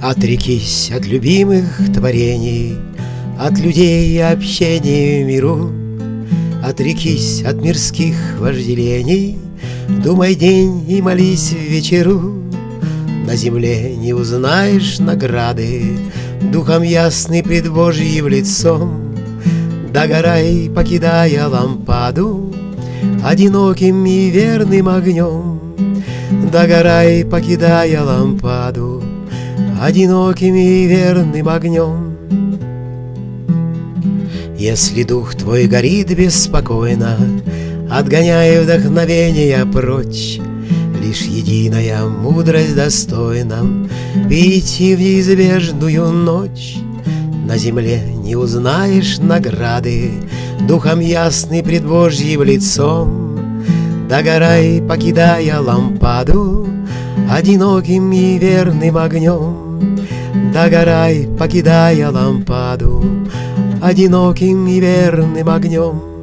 Отрекись от любимых творений, от людей и общения в миру. Отрекись от мирских вожделений, думай день и молись в вечеру. На земле не узнаешь награды, духом ясный пред Божьим лицом. Догорай, покидая лампаду, одиноким и верным огнем. Догорай, покидая лампаду, одиноким и верным огнем. Если дух твой горит беспокойно, отгоняя вдохновения прочь, лишь единая мудрость достойна перейти в неизбежную ночь. На земле не узнаешь награды, духом ясный пред Божьим лицом. Догорай, покидая лампаду, одиноким и верным огнем. Догорай, покидая лампаду, одиноким и верным огнем.